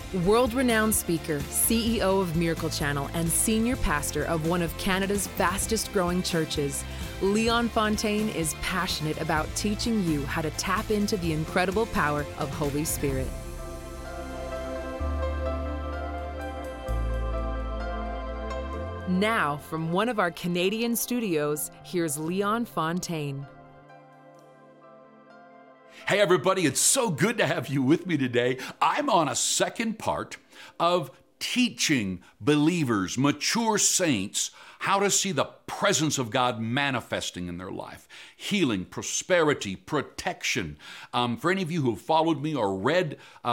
World-renowned speaker, CEO of Miracle Channel, and senior pastor of one of Canada's fastest-growing churches, Leon Fontaine is passionate about teaching you how to tap into the incredible power of Holy Spirit. Now, from one of our Canadian studios, here's Leon Fontaine. Hey everybody, it's so good to have you with me today. I'm on a second part of teaching believers, mature saints, how to see the presence of God manifesting in their life. Healing, prosperity, protection. For any of you who have followed me or read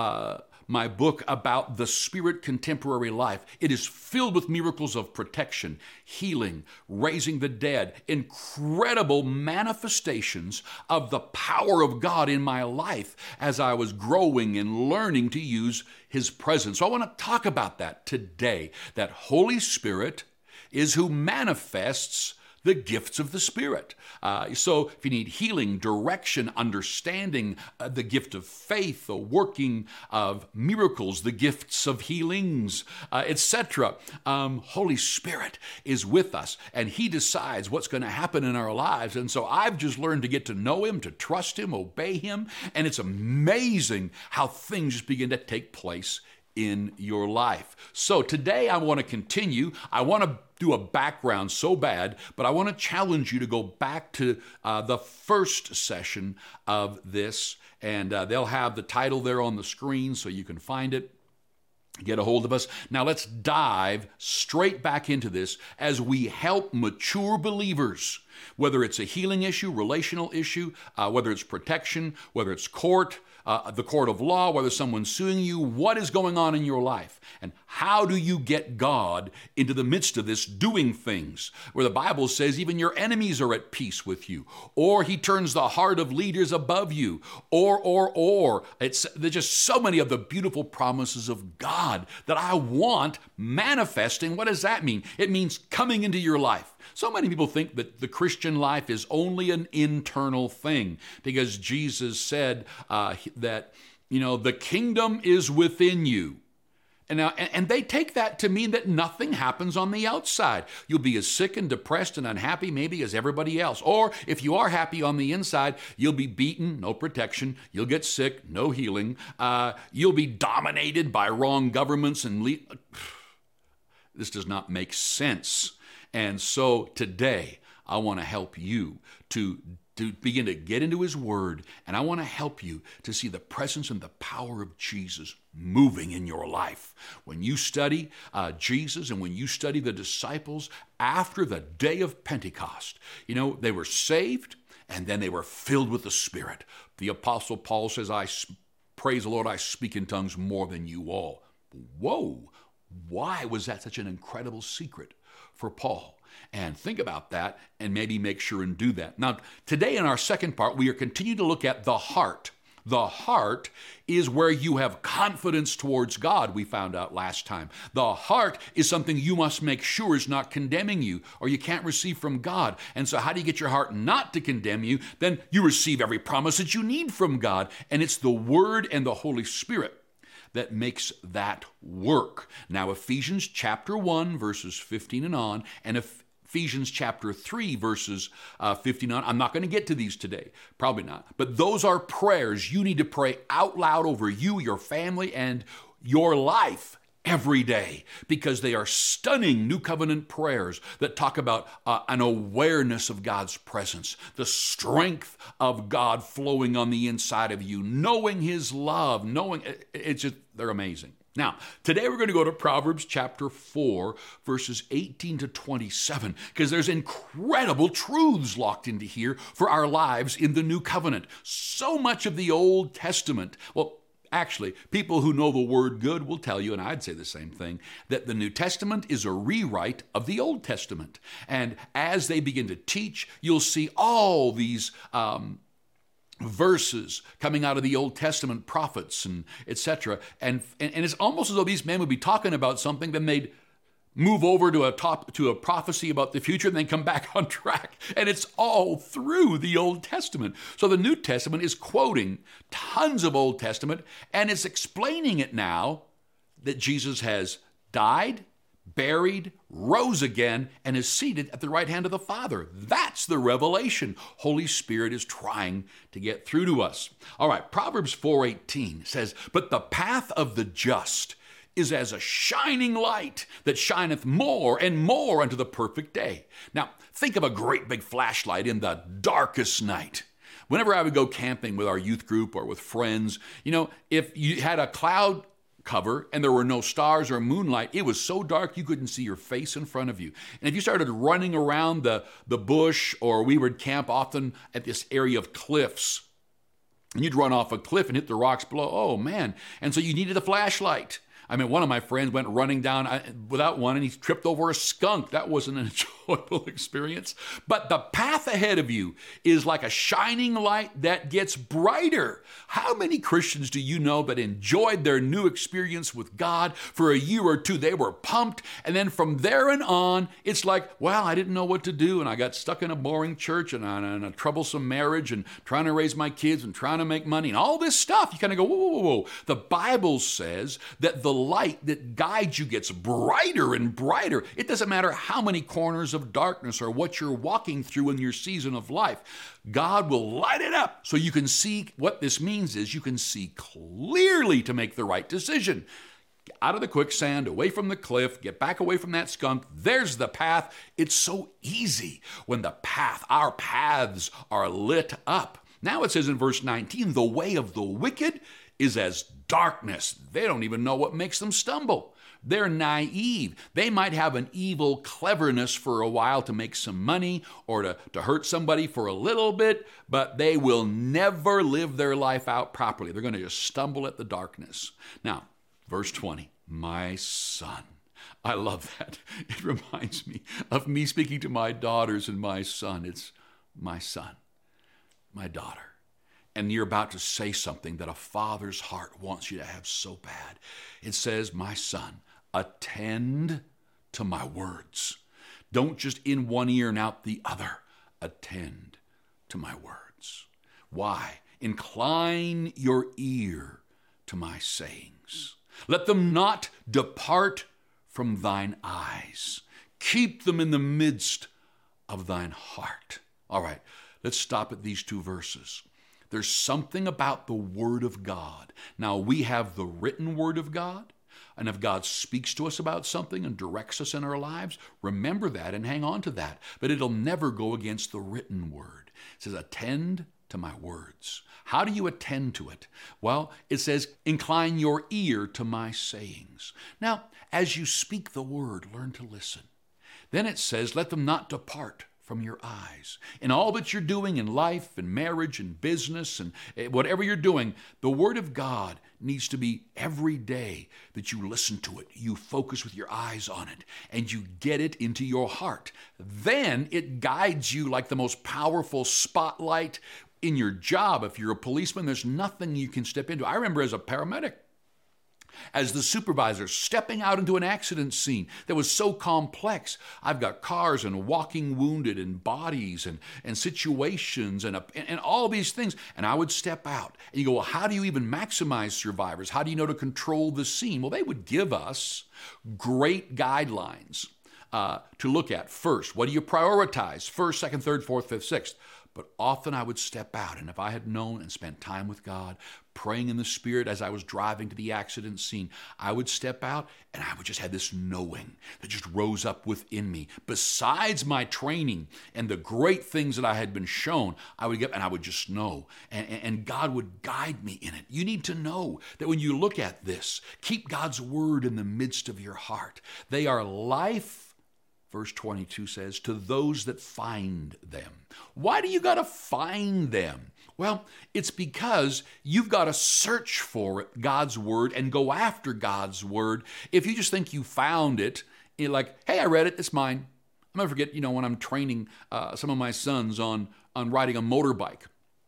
my book about the Spirit Contemporary Life, it is filled with miracles of protection, healing, raising the dead, incredible manifestations of the power of God in my life as I was growing and learning to use His presence. So I want to talk about that today, that Holy Spirit is who manifests the gifts of the Spirit. So if you need healing, direction, understanding, the gift of faith, the working of miracles, the gifts of healings, etc., Holy Spirit is with us, and He decides what's going to happen in our lives. And so I've just learned to get to know Him, to trust Him, obey Him, and it's amazing how things just begin to take place in your life. So today I want to continue. I want to do a background so bad, but I want to challenge you to go back to the first session of this, and they'll have the title there on the screen so you can find it. Get a hold of us. Now let's dive straight back into this as we help mature believers, whether it's a healing issue, relational issue, whether it's protection, whether it's court, the court of law, whether someone's suing you, what is going on in your life? And how do you get God into the midst of this doing things where the Bible says even your enemies are at peace with you, or He turns the heart of leaders above you, or. There's just so many of the beautiful promises of God that I want manifesting. What does that mean? It means coming into your life. So many people think that the Christian life is only an internal thing because Jesus said that, the kingdom is within you. And they take that to mean that nothing happens on the outside. You'll be as sick and depressed and unhappy maybe as everybody else. Or if you are happy on the inside, you'll be beaten, no protection. You'll get sick, no healing. You'll be dominated by wrong governments and this does not make sense. And so today, I want to help you to begin to get into His Word, and I want to help you to see the presence and the power of Jesus moving in your life. When you study Jesus and when you study the disciples after the day of Pentecost, they were saved and then they were filled with the Spirit. The Apostle Paul says, praise the Lord, I speak in tongues more than you all. Whoa, why was that such an incredible secret for Paul? And think about that and maybe make sure and do that. Now, today in our second part, we are continuing to look at the heart. The heart is where you have confidence towards God, we found out last time. The heart is something you must make sure is not condemning you, or you can't receive from God. And so how do you get your heart not to condemn you? Then you receive every promise that you need from God, and it's the Word and the Holy Spirit that makes that work. Now, Ephesians chapter 1, verses 15 and on, and Ephesians chapter 3, verses 15 on. I'm not going to get to these today, probably not. But those are prayers you need to pray out loud over you, your family, and your life every day, because they are stunning New Covenant prayers that talk about an awareness of God's presence, the strength of God flowing on the inside of you, knowing His love, they're amazing. Now, today we're going to go to Proverbs chapter 4, verses 18 to 27, because there's incredible truths locked into here for our lives in the New Covenant. So much of the Old Testament, actually, people who know the Word good will tell you, and I'd say the same thing, that the New Testament is a rewrite of the Old Testament. And as they begin to teach, you'll see all these verses coming out of the Old Testament prophets and etc. And it's almost as though these men would be talking about something, then they'd move over to a prophecy about the future and then come back on track. And it's all through the Old Testament. So the New Testament is quoting tons of Old Testament and it's explaining it now that Jesus has died, buried, rose again, and is seated at the right hand of the Father. That's the revelation Holy Spirit is trying to get through to us. All right, Proverbs 4:18 says, "But the path of the just is as a shining light that shineth more and more unto the perfect day." Now, think of a great big flashlight in the darkest night. Whenever I would go camping with our youth group or with friends, if you had a cloud cover and there were no stars or moonlight, it was so dark you couldn't see your face in front of you. And if you started running around the bush, or we would camp often at this area of cliffs, and you'd run off a cliff and hit the rocks below, oh man. And so you needed a flashlight. I mean, one of my friends went running down without one, and he tripped over a skunk. That wasn't an enjoyable experience. But the path ahead of you is like a shining light that gets brighter. How many Christians do you know that enjoyed their new experience with God for a year or two? They were pumped, and then from there and on, it's like, well, I didn't know what to do, and I got stuck in a boring church and in a troublesome marriage and trying to raise my kids and trying to make money and all this stuff. You kind of go, whoa, whoa, whoa. The Bible says that the light that guides you gets brighter and brighter. It doesn't matter how many corners of darkness or what you're walking through in your season of life. God will light it up so you can see. What this means is you can see clearly to make the right decision. Get out of the quicksand, away from the cliff, get back away from that skunk. There's the path. It's so easy when our paths are lit up. Now it says in verse 19, "The way of the wicked is as darkness." They don't even know what makes them stumble. They're naive. They might have an evil cleverness for a while to make some money or to hurt somebody for a little bit, but they will never live their life out properly. They're going to just stumble at the darkness. Now, verse 20, "My son." I love that. It reminds me of me speaking to my daughters and my son. It's my son, my daughter. And you're about to say something that a father's heart wants you to have so bad. It says, "My son, attend to my words." Don't just in one ear and out the other. Attend to my words. Why? "Incline your ear to my sayings. Let them not depart from thine eyes. Keep them in the midst of thine heart." All right, let's stop at these two verses. There's something about the Word of God. Now, we have the written Word of God, and if God speaks to us about something and directs us in our lives, remember that and hang on to that. But it'll never go against the written Word. It says, "Attend to my words." How do you attend to it? Well, it says, "Incline your ear to my sayings." Now, as you speak the Word, learn to listen. Then it says, "Let them not depart from your eyes." In all that you're doing in life and marriage and business and whatever you're doing, the Word of God needs to be every day that you listen to it. You focus with your eyes on it and you get it into your heart. Then it guides you like the most powerful spotlight in your job. If you're a policeman, there's nothing you can step into. I remember as a paramedic, as the supervisor, stepping out into an accident scene that was so complex. I've got cars and walking wounded and bodies and situations and all these things. And I would step out and you go, well, how do you even maximize survivors? How do you know to control the scene? Well, they would give us great guidelines to look at. First, what do you prioritize? First, second, third, fourth, fifth, sixth. But often I would step out, and if I had known and spent time with God, praying in the Spirit as I was driving to the accident scene, I would step out and I would just have this knowing that just rose up within me. Besides my training and the great things that I had been shown, I would get and I would just know, and God would guide me in it. You need to know that when you look at this, keep God's word in the midst of your heart. They are life. Verse 22 says, to those that find them. Why do you got to find them? Well, it's because you've got to search for it, God's word, and go after God's word. If you just think you found it, you're like, hey, I read it, it's mine. I'll never forget, when I'm training some of my sons on riding a motorbike.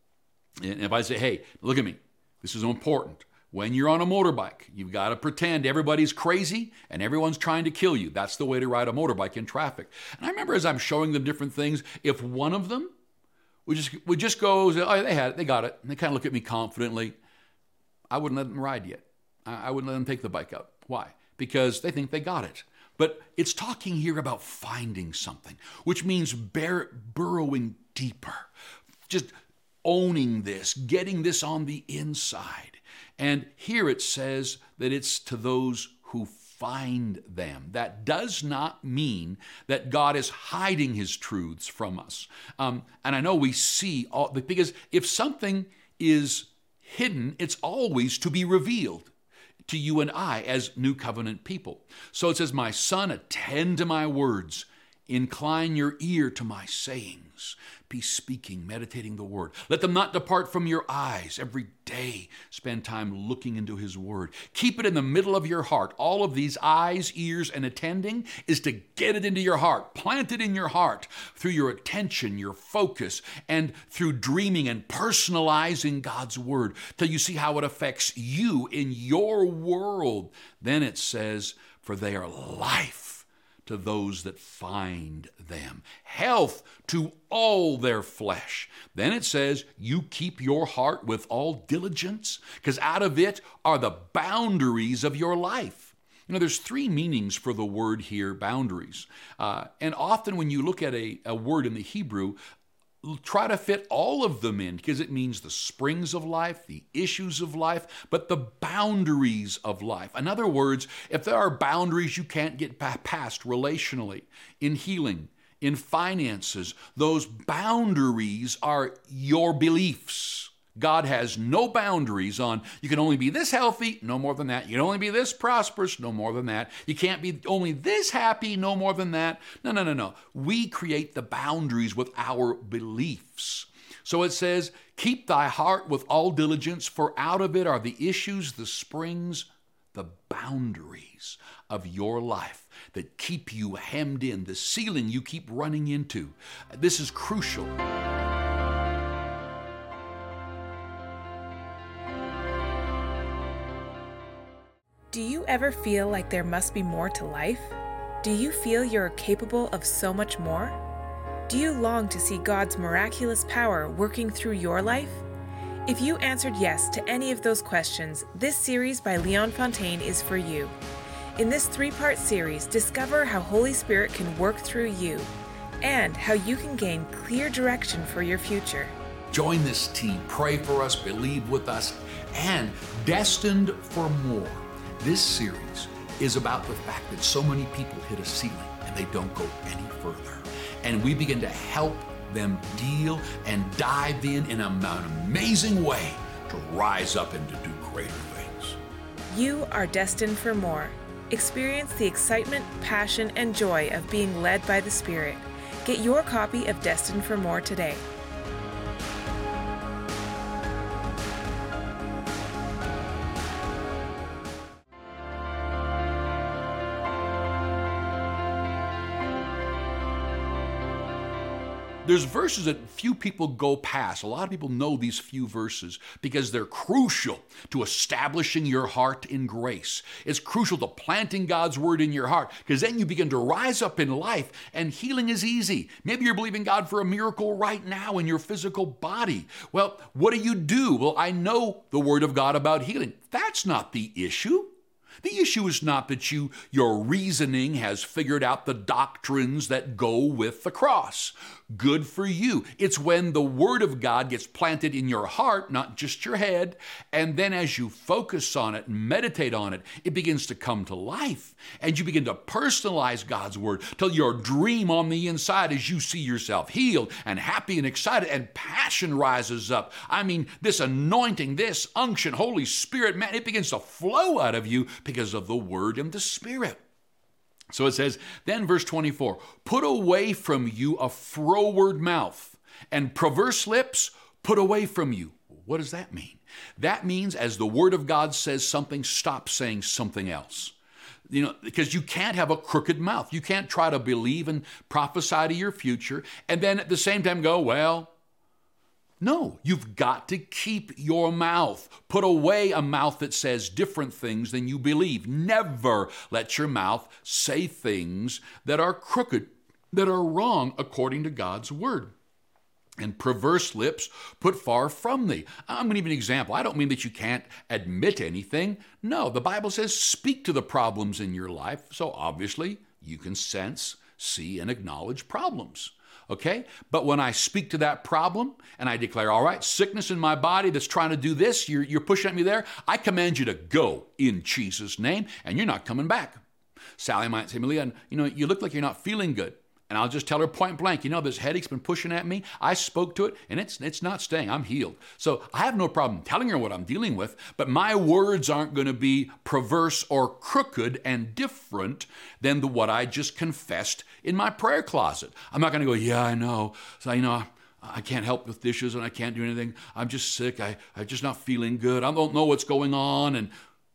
And if I say, hey, look at me, this is important. When you're on a motorbike, you've got to pretend everybody's crazy and everyone's trying to kill you. That's the way to ride a motorbike in traffic. And I remember as I'm showing them different things, if one of them would just go, oh, they got it. And they kind of look at me confidently. I wouldn't let them ride yet. I wouldn't let them take the bike out. Why? Because they think they got it. But it's talking here about finding something, which means burrowing deeper, just owning this, getting this on the inside. And here it says that it's to those who find them. That does not mean that God is hiding his truths from us. And I know we see, because if something is hidden, it's always to be revealed to you and I as New Covenant people. So it says, my son, attend to my words. Incline your ear to my sayings. Be speaking, meditating the word. Let them not depart from your eyes. Every day, spend time looking into his word. Keep it in the middle of your heart. All of these eyes, ears, and attending is to get it into your heart. Plant it in your heart through your attention, your focus, and through dreaming and personalizing God's word till you see how it affects you in your world. Then it says, for they are life to those that find them, health to all their flesh. Then it says, you keep your heart with all diligence, because out of it are the boundaries of your life. You know, there's three meanings for the word here, boundaries. And often when you look at a word in the Hebrew, try to fit all of them in, because it means the springs of life, the issues of life, but the boundaries of life. In other words, if there are boundaries you can't get past relationally, in healing, in finances, those boundaries are your beliefs. God has no boundaries on, you can only be this healthy, no more than that. You can only be this prosperous, no more than that. You can't be only this happy, no more than that. No. We create the boundaries with our beliefs. So it says, keep thy heart with all diligence, for out of it are the issues, the springs, the boundaries of your life that keep you hemmed in, the ceiling you keep running into. This is crucial. Do you ever feel like there must be more to life? Do you feel you're capable of so much more? Do you long to see God's miraculous power working through your life? If you answered yes to any of those questions, this series by Leon Fontaine is for you. In this 3-part series, discover how Holy Spirit can work through you and how you can gain clear direction for your future. Join this team, pray for us, believe with us, and destined for more. This series is about the fact that so many people hit a ceiling and they don't go any further. And we begin to help them deal and dive in an amazing way to rise up and to do greater things. You are destined for more. Experience the excitement, passion, and joy of being led by the Spirit. Get your copy of Destined for More today. There's verses that few people go past. A lot of people know these few verses because they're crucial to establishing your heart in grace. It's crucial to planting God's word in your heart, because then you begin to rise up in life and healing is easy. Maybe you're believing God for a miracle right now in your physical body. Well, what do? Well, I know the word of God about healing. That's not the issue. The issue is not that your reasoning has figured out the doctrines that go with the cross. Good for you. It's when the Word of God gets planted in your heart, not just your head, and then as you focus on it and meditate on it, it begins to come to life. And you begin to personalize God's Word till your dream on the inside as you see yourself healed and happy and excited, and passion rises up. I mean, this anointing, this unction, Holy Spirit, man, it begins to flow out of you because of the Word and the Spirit. So it says, then verse 24, put away from you a froward mouth, and perverse lips put away from you. What does that mean? That means as the Word of God says something, stop saying something else. You know, because you can't have a crooked mouth. You can't try to believe and prophesy to your future and then at the same time go, well, no, you've got to keep your mouth. Put away a mouth that says different things than you believe. Never let your mouth say things that are crooked, that are wrong according to God's word. and perverse lips put far from thee. I'm going to give you an example. I don't mean that you can't admit anything. No, the Bible says speak to the problems in your life. So obviously you can sense, see, and acknowledge problems. Okay? But when I speak to that problem and I declare, all right, sickness in my body that's trying to do this, you're pushing at me there, I command you to go in Jesus' name, and you're not coming back. Sally might say, Malia, you look like you're not feeling good. And I'll just tell her point blank, this headache's been pushing at me. I spoke to it, and it's not staying. I'm healed. So I have no problem telling her what I'm dealing with, but my words aren't going to be perverse or crooked and different than what I just confessed in my prayer closet. I'm not going to go, yeah, I know. So, I can't help with dishes, and I can't do anything. I'm just sick. I'm just not feeling good. I don't know what's going on. And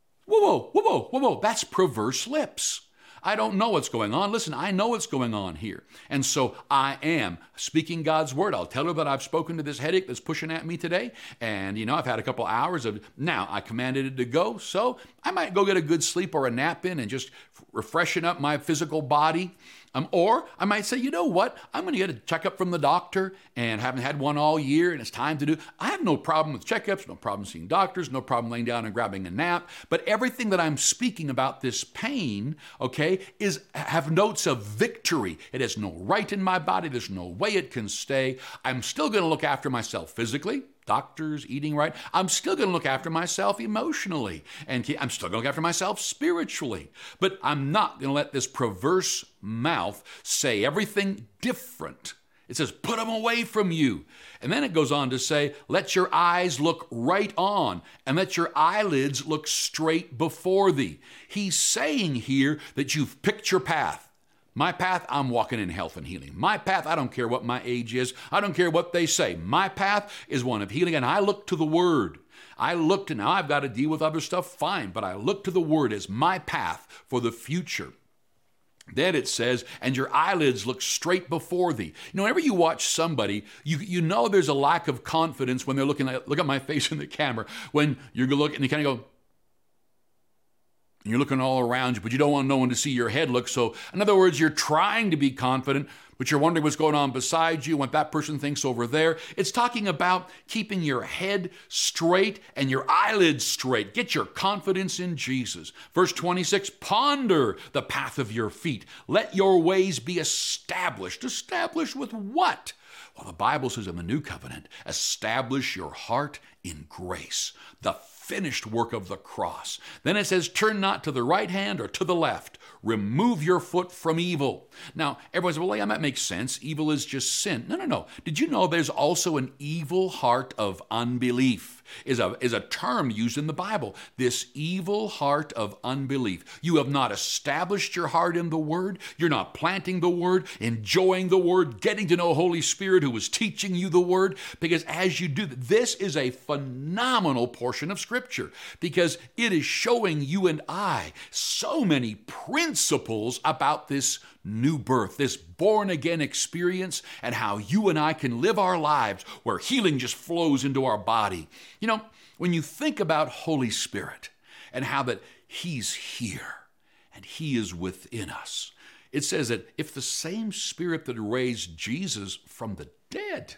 whoa. That's perverse lips. I don't know what's going on. Listen, I know what's going on here. And so I am speaking God's word. I'll tell her that I've spoken to this headache that's pushing at me today. And, I've had a couple hours of, now I commanded it to go. So I might go get a good sleep or a nap in and just refreshing up my physical body. Or I might say, you know what? I'm going to get a checkup from the doctor and haven't had one all year and it's time to do. I have no problem with checkups, no problem seeing doctors, no problem laying down and grabbing a nap. But everything that I'm speaking about this pain, okay, have notes of victory. It has no right in my body. There's no way it can stay. I'm still going to look after myself physically. Doctors, eating right. I'm still going to look after myself emotionally. And I'm still going to look after myself spiritually. But I'm not going to let this perverse mouth say everything different. It says, put them away from you. And then it goes on to say, let your eyes look right on and let your eyelids look straight before thee. He's saying here that you've picked your path. My path, I'm walking in health and healing. My path, I don't care what my age is. I don't care what they say. My path is one of healing, and I look to the Word. Now I've got to deal with other stuff, fine, but I look to the Word as my path for the future. Then it says, and your eyelids look straight before thee. Whenever you watch somebody, you know there's a lack of confidence when they're look at my face in the camera, when you look and you kind of go, and you're looking all around you, but you don't want no one to see your head look. So, in other words, you're trying to be confident, but you're wondering what's going on beside you, what that person thinks over there. It's talking about keeping your head straight and your eyelids straight. Get your confidence in Jesus. Verse 26, ponder the path of your feet. Let your ways be established. Established with what? Well, the Bible says in the New Covenant, establish your heart in grace, the finished work of the cross. Then it says, turn not to the right hand or to the left. Remove your foot from evil. Now, everyone says, well, yeah, that makes sense. Evil is just sin. No. Did you know there's also an evil heart of unbelief? Is a term used in the Bible. This evil heart of unbelief. You have not established your heart in the Word. You're not planting the Word, enjoying the Word, getting to know Holy Spirit who is teaching you the Word. Because as you do, this is a phenomenal portion of Scripture. Because it is showing you and I so many principles about this new birth, this born-again experience, and how you and I can live our lives where healing just flows into our body. When you think about Holy Spirit and how that He's here and He is within us, it says that if the same Spirit that raised Jesus from the dead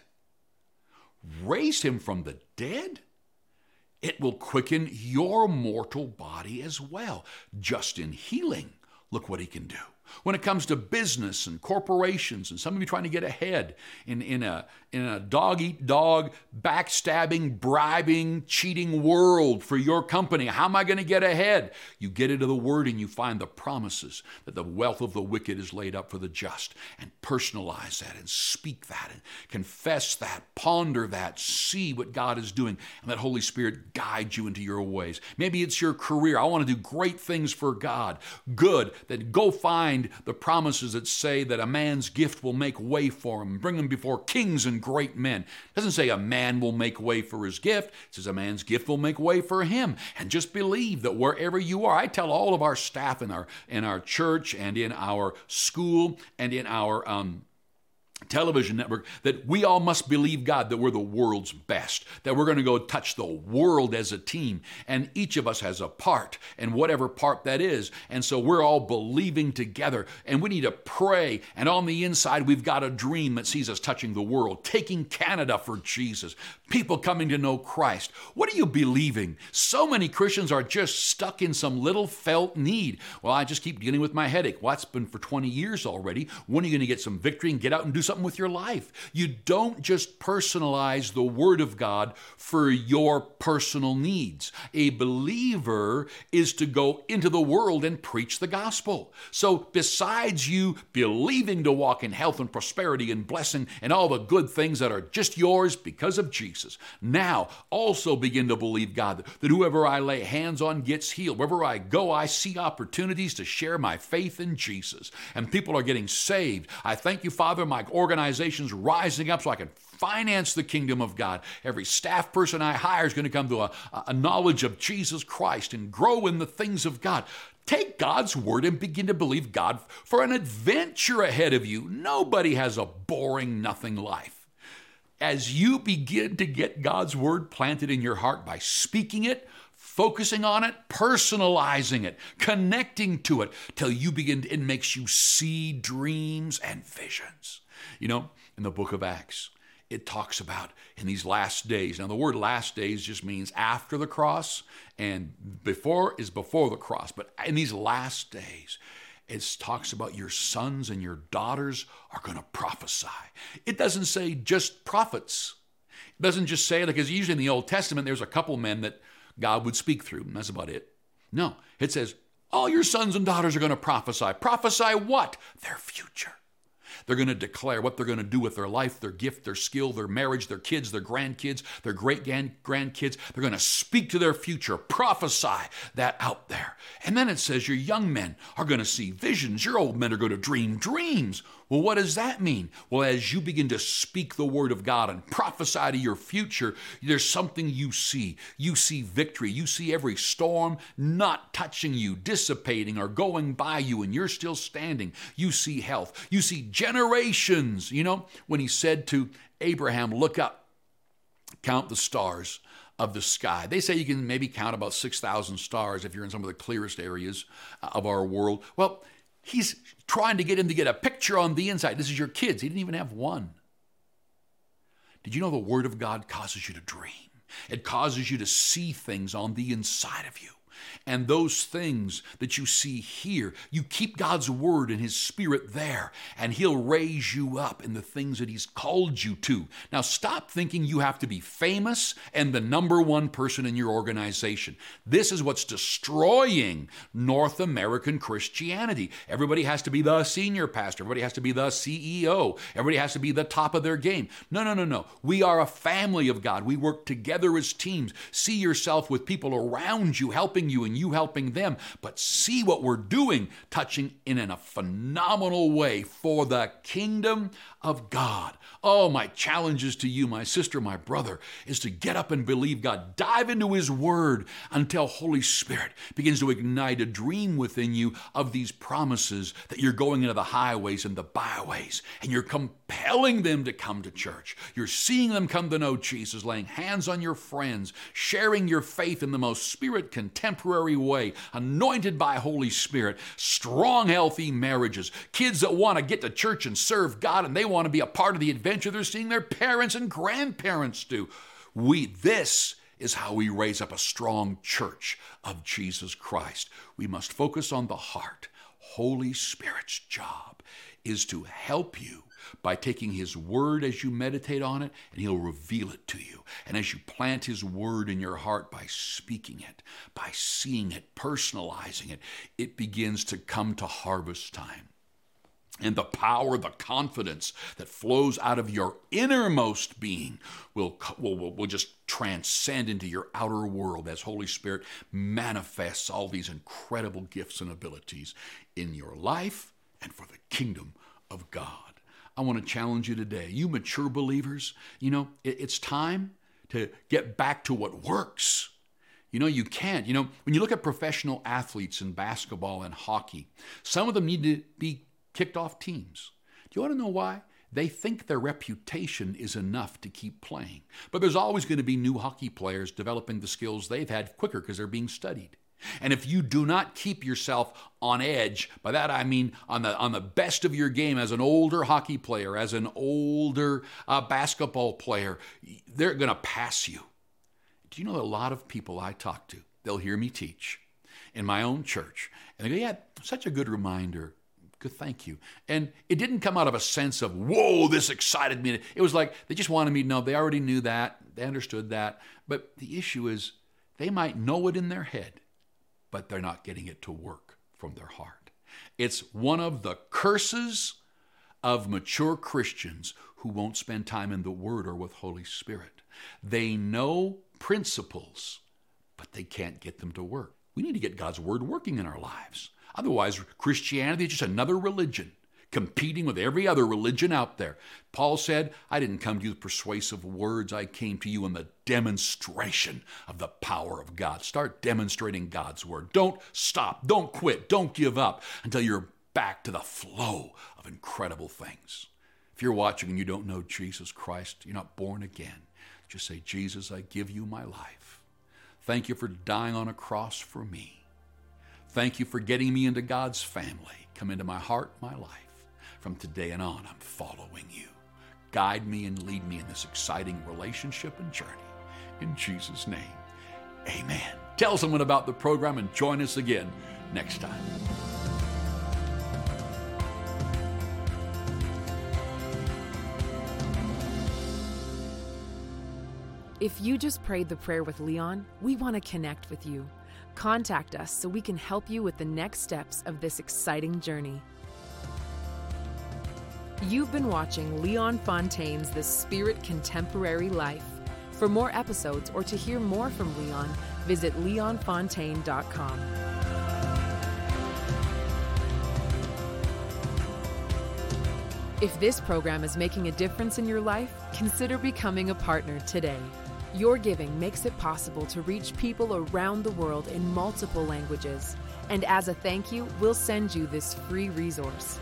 raised Him from the dead, it will quicken your mortal body as well. Just in healing, look what He can do. When it comes to business and corporations, and some of you trying to get ahead in a dog-eat-dog, backstabbing, bribing, cheating world for your company, how am I going to get ahead? You get into the Word and you find the promises that the wealth of the wicked is laid up for the just, and personalize that and speak that and confess that, ponder that, see what God is doing, and let Holy Spirit guide you into your ways. Maybe it's your career. I want to do great things for God. Good. Then go find the promises that say that a man's gift will make way for him, bring him before kings and great men. It doesn't say a man will make way for his gift. It says a man's gift will make way for him. And just believe that wherever you are, I tell all of our staff in our church and in our school and in our television network, that we all must believe God, that we're the world's best, that we're going to go touch the world as a team. And each of us has a part, and whatever part that is. And so we're all believing together, and we need to pray. And on the inside, we've got a dream that sees us touching the world, taking Canada for Jesus, people coming to know Christ. What are you believing? So many Christians are just stuck in some little felt need. Well, I just keep dealing with my headache. Well, it's been for 20 years already. When are you going to get some victory and get out and do something with your life? You don't just personalize the Word of God for your personal needs. A believer is to go into the world and preach the gospel. So besides you believing to walk in health and prosperity and blessing and all the good things that are just yours because of Jesus, now also begin to believe, God, that whoever I lay hands on gets healed. Wherever I go, I see opportunities to share my faith in Jesus, and people are getting saved. I thank you, Father, my organization's rising up so I can finance the kingdom of God. Every staff person I hire is going to come to a knowledge of Jesus Christ and grow in the things of God. Take God's word and begin to believe God for an adventure ahead of you. Nobody has a boring, nothing life. As you begin to get God's word planted in your heart by speaking it, focusing on it, personalizing it, connecting to it, till you begin, it makes you see dreams and visions. You know, in the book of Acts, it talks about in these last days. Now, the word last days just means after the cross, and before is before the cross. But in these last days, it talks about your sons and your daughters are going to prophesy. It doesn't say just prophets. It doesn't just say, because usually in the Old Testament, there's a couple men that God would speak through, and that's about it. No, it says, all your sons and daughters are going to prophesy. Prophesy what? Their future. They're going to declare what they're going to do with their life, their gift, their skill, their marriage, their kids, their grandkids, their great-grandkids. They're going to speak to their future, prophesy that out there. And then it says your young men are going to see visions. Your old men are going to dream dreams. Well, what does that mean? Well, as you begin to speak the word of God and prophesy to your future, there's something you see. You see victory. You see every storm not touching you, dissipating, or going by you, and you're still standing. You see health. You see generations. You know, when he said to Abraham, look up, count the stars of the sky. They say you can maybe count about 6,000 stars if you're in some of the clearest areas of our world. Well, he's trying to get him to get a picture on the inside. This is your kids. He didn't even have one. Did you know the Word of God causes you to dream? It causes you to see things on the inside of you. And those things that you see here, you keep God's word and his Spirit there, and he'll raise you up in the things that he's called you to. Now, stop thinking you have to be famous and the number one person in your organization. This is what's destroying North American Christianity. Everybody has to be the senior pastor. Everybody has to be the CEO. Everybody has to be the top of their game. No. We are a family of God. We work together as teams. See yourself with people around you, helping you and you helping them, but see what we're doing, touching in a phenomenal way for the kingdom of God. Oh, my challenges to you, my sister, my brother, is to get up and believe God. Dive into his word until Holy Spirit begins to ignite a dream within you of these promises that you're going into the highways and the byways, and you're compelling them to come to church. You're seeing them come to know Jesus, laying hands on your friends, sharing your faith in the most Spirit contemporary way, anointed by Holy Spirit, strong, healthy marriages, kids that want to get to church and serve God, and they want to be a part of the adventure they're seeing their parents and grandparents do. This is how we raise up a strong church of Jesus Christ. We must focus on the heart. Holy Spirit's job is to help you by taking his word as you meditate on it, and he'll reveal it to you. And as you plant his word in your heart by speaking it, by seeing it, personalizing it, it begins to come to harvest time. And the power, the confidence that flows out of your innermost being will just transcend into your outer world as Holy Spirit manifests all these incredible gifts and abilities in your life and for the kingdom of God. I want to challenge you today. You mature believers, it's time to get back to what works. You can't. When you look at professional athletes in basketball and hockey, some of them need to be kicked off teams. Do you want to know why? They think their reputation is enough to keep playing. But there's always going to be new hockey players developing the skills they've had quicker because they're being studied. And if you do not keep yourself on edge, by that I mean on the best of your game as an older hockey player, as an older basketball player, they're going to pass you. Do you know that a lot of people I talk to, they'll hear me teach in my own church, and they go, yeah, such a good reminder. Good, thank you. And it didn't come out of a sense of, whoa, this excited me. It was like they just wanted me to know. They already knew that. They understood that. But the issue is they might know it in their head, but they're not getting it to work from their heart. It's one of the curses of mature Christians who won't spend time in the Word or with Holy Spirit. They know principles, but they can't get them to work. We need to get God's Word working in our lives. Otherwise, Christianity is just another religion competing with every other religion out there. Paul said, I didn't come to you with persuasive words. I came to you in the demonstration of the power of God. Start demonstrating God's Word. Don't stop. Don't quit. Don't give up until you're back to the flow of incredible things. If you're watching and you don't know Jesus Christ, you're not born again, just say, Jesus, I give you my life. Thank you for dying on a cross for me. Thank you for getting me into God's family. Come into my heart, my life. From today and on, I'm following you. Guide me and lead me in this exciting relationship and journey. In Jesus' name, amen. Tell someone about the program and join us again next time. If you just prayed the prayer with Leon, we want to connect with you. Contact us so we can help you with the next steps of this exciting journey. You've been watching Leon Fontaine's The Spirit Contemporary Life. For more episodes or to hear more from Leon, visit leonfontaine.com. If this program is making a difference in your life, consider becoming a partner today. Your giving makes it possible to reach people around the world in multiple languages. And as a thank you, we'll send you this free resource.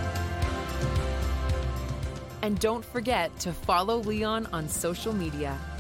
And don't forget to follow Leon on social media